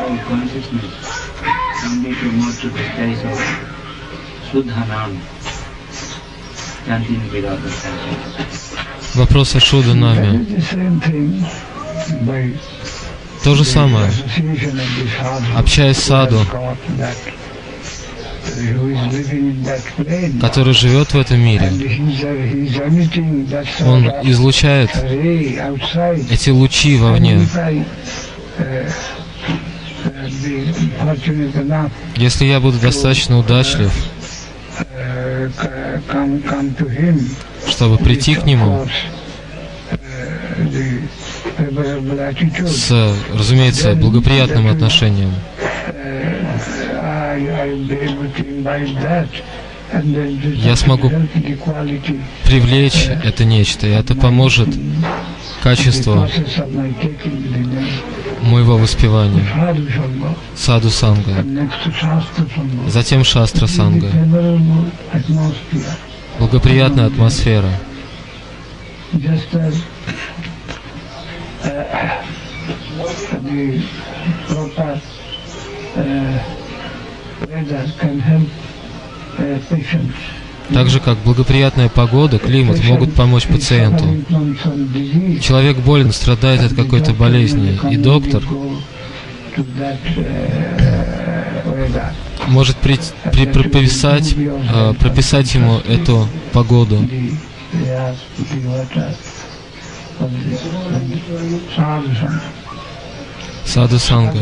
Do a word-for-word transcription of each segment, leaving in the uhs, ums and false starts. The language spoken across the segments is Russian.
Вопрос о Шудханаме. То же самое. Общаясь с саду, который живет в этом мире, он излучает эти лучи вовне. Если я буду достаточно удачлив, чтобы прийти к нему с, разумеется, благоприятным отношением, я смогу привлечь это нечто, и это поможет качеству моего воспевания. Саду Санга. Затем Шастра Санга. Благоприятная атмосфера. Так же, как благоприятная погода, климат могут помочь пациенту. Человек болен, страдает от какой-то болезни, и доктор может при, при, прописать, э, прописать ему эту погоду. Саду Санга.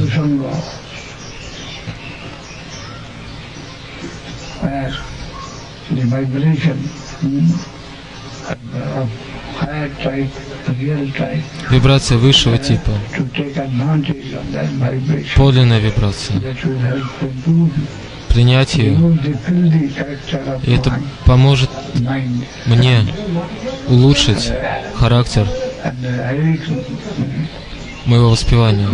Вибрация высшего типа, подлинная вибрация, принять ее, и это поможет мне улучшить характер моего воспевания.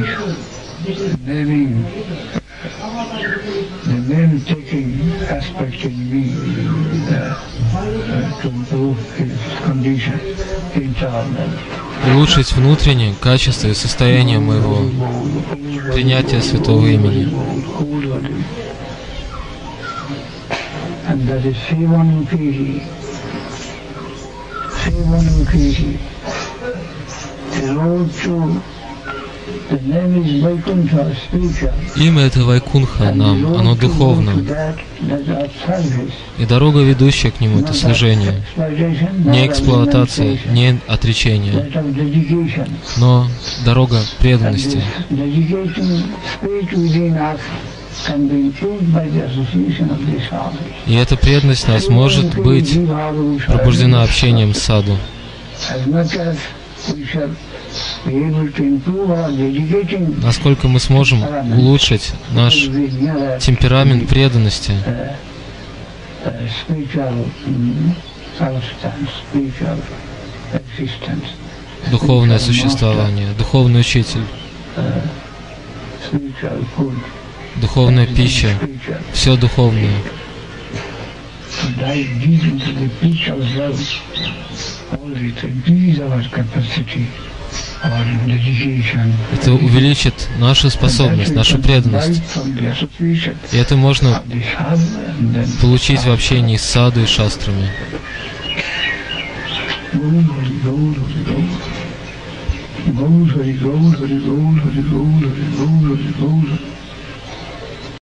The name-taking aspect in me uh, uh, to improve his condition internal. Улучшить внутреннее качество и состояние моего принятия святого имени. And that is Sivanukhi. Sivanukhi. The road to имя это Вайкунха нам, оно духовно. И дорога, ведущая к нему, это служение. Не эксплуатация, не отречение, но дорога преданности. И эта преданность нас может быть пробуждена общением с саду. Насколько мы сможем улучшить наш темперамент преданности, духовное существование, духовный учитель, духовная пища, все духовное. Это увеличит нашу способность, нашу преданность. И это можно получить в общении с саду и шастрами. Gaur Hari Gaur Hari Gaur Hari Gaur Hari Gaur Hari Gaur